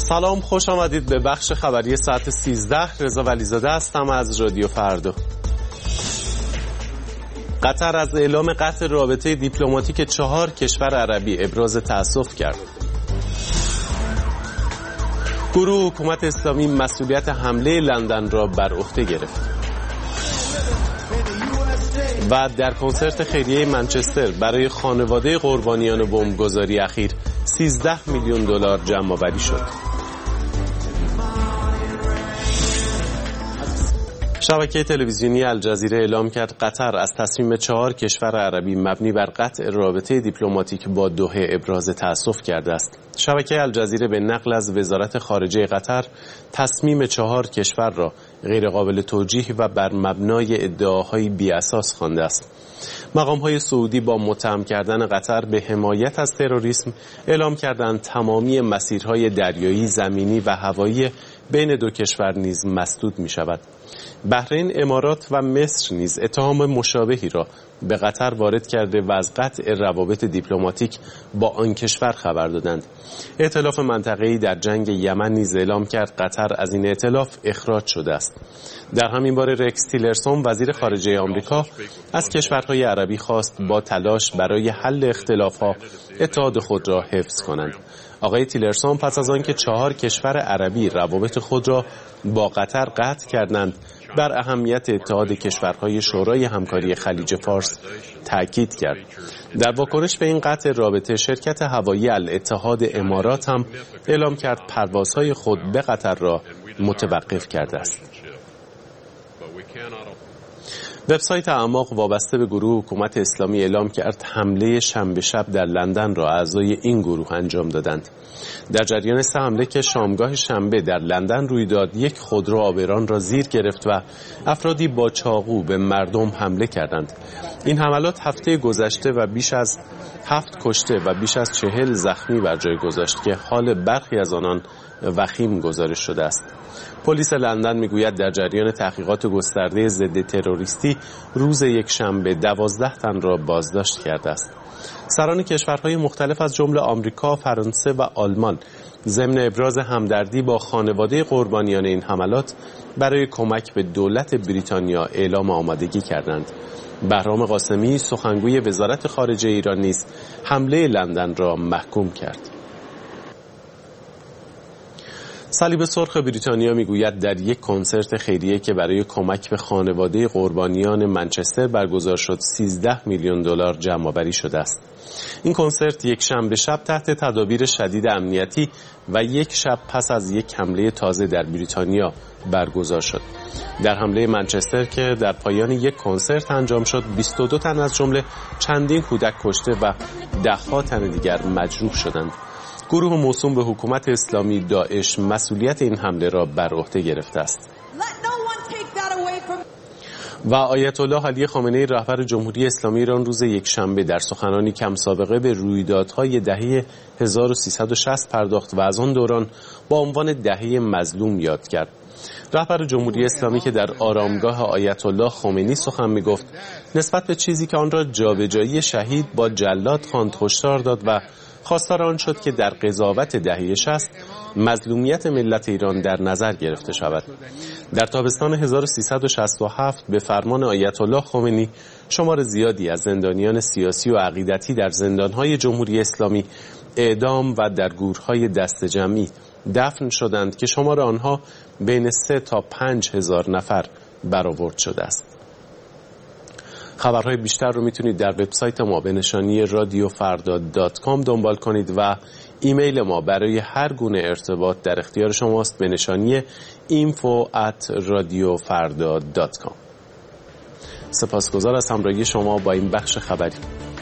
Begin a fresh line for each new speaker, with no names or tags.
سلام، خوش آمدید به بخش خبری ساعت 13. رضا ولیزاده هستم از رادیو فردا. قطر از اعلام قطع رابطه دیپلماتیک 4 کشور عربی ابراز تأسف کرد. گروه حکومت اسلامی مسئولیت حمله لندن را بر عهده گرفت. و در کنسرت خیریه منچستر برای خانواده قربانیان بمبگذاری اخیر 13 میلیون دلار جمع‌آوری شد. شبکه تلویزیونی الجزیره اعلام کرد قطر از تصمیم 4 کشور عربی مبنی بر قطع رابطه دیپلماتیک با دوحه ابراز تأسف کرده است. شبکه الجزیره به نقل از وزارت خارجه قطر تصمیم 4 کشور را غیرقابل توجیه و بر مبنای ادعاهای بی‌اساس خوانده است. مقام‌های سعودی با متهم کردن قطر به حمایت از تروریسم اعلام کردند تمامی مسیرهای دریایی، زمینی و هوایی بین دو کشور نیز مسدود می‌شود. بحرین، امارات و مصر نیز اتهام مشابهی را به قطر وارد کرده و از قطع روابط دیپلماتیک با آن کشور خبر دادند. ائتلاف منطقه‌ای در جنگ یمن نیز اعلام کرد قطر از این ائتلاف اخراج شده است. در همین باره رکس تیلرسون وزیر خارجه آمریکا از کشورهای عربی خواست با تلاش برای حل اختلاف‌ها اتحاد خود را حفظ کنند. آقای تیلرسون پس از آنکه 4 کشور عربی روابط خود را با قطر قطع کردند، بر اهمیت اتحاد کشورهای شورای همکاری خلیج فارس تاکید کرد. در واکنش به این قطع رابطه شرکت هوایی الاتحاد امارات هم اعلام کرد پروازهای خود به قطر را متوقف کرده است. وبسایت اعماق وابسته به گروه حکومت اسلامی اعلام کرد حمله شنبه شب در لندن را اعضای این گروه انجام دادند. در جریان 3 حمله که شامگاه شنبه در لندن روی داد، یک خودرو آبران را زیر گرفت و افرادی با چاقو به مردم حمله کردند. این حملات هفته گذشته و بیش از 7 کشته و بیش از 40 زخمی بر جای گذاشت که حال برخی از آنان وخیم گزارش شده است. پلیس لندن میگوید در جریان تحقیقات گسترده ضد تروریستی روز یکشنبه 12 تن را بازداشت کرده است. سران کشورهای مختلف از جمله آمریکا، فرانسه و آلمان ضمن ابراز همدردی با خانواده قربانیان این حملات برای کمک به دولت بریتانیا اعلام آمادگی کردند. بهرام قاسمی سخنگوی وزارت خارجه ایران نیز حمله لندن را محکوم کرد. صلیب سرخ بریتانیا میگوید در یک کنسرت خیریه که برای کمک به خانواده قربانیان منچستر برگزار شد 13 میلیون دلار جمع‌آوری شده است. این کنسرت یک شنبه شب تحت تدابیر شدید امنیتی و یک شب پس از یک حمله تازه در بریتانیا برگزار شد. در حمله منچستر که در پایان یک کنسرت انجام شد 22 تن از جمله چندین کودک کشته و ده‌ها تن دیگر مجروح شدند. گروه موسوم به حکومت اسلامی داعش مسئولیت این حمله را بر عهده گرفته است. و آیت الله علی خامنه‌ای رهبر جمهوری اسلامی ایران روز یکشنبه در سخنانی کم سابقه به رویدادهای دهه 1360 پرداخت و از آن دوران با عنوان دهه مظلوم یاد کرد. رهبر جمهوری اسلامی که در آرامگاه آیت الله خمینی سخن می‌گفت نسبت به چیزی که آن را جابجایی شهید با جلاد خواند هشدار داد و خواستار آن شد که در قضاوت دهه 60 مظلومیت ملت ایران در نظر گرفته شود. در تابستان 1367 به فرمان آیت الله خمینی شمار زیادی از زندانیان سیاسی و عقیدتی در زندانهای جمهوری اسلامی اعدام و در گورهای دست جمعی دفن شدند که شمار آنها بین 3 تا 5 هزار نفر برآورد شده است. خبرهای بیشتر رو میتونید در وبسایت ما به نشانی radiofarda.com دنبال کنید و ایمیل ما برای هر گونه ارتباط در اختیار شماست به نشانی info@radiofarda.com. سپاسگزار از همراهی شما با این بخش خبری.